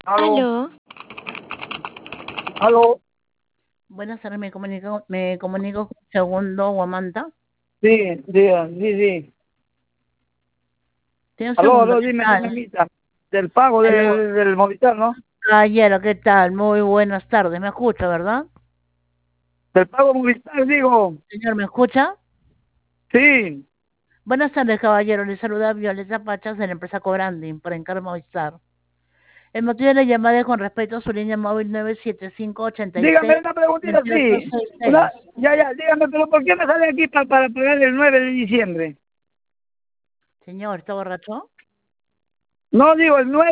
Aló, Aló, aló, Buenas tardes, me comunico con Segundo Guamanta. sí, diga, sí, sí. Tiene un segundo, Aló, ¿qué dime, tal? Mita. Del pago Aló, del Movistar, ¿no? caballero, ¿qué tal? Muy buenas tardes, ¿me escucha, verdad? Del pago Movistar, digo. Señor, ¿me escucha? Sí, Buenas tardes, caballero, le saluda Violeta Pachas de la empresa Cobranding, por encargo Movistar. El motivo de la llamada es con respecto a su línea móvil dígame una preguntita, sí. 975-2866. Dígame, pero ¿por qué me sale aquí para pagar el 9 de diciembre? Señor, ¿está borracho? No, digo, el 9.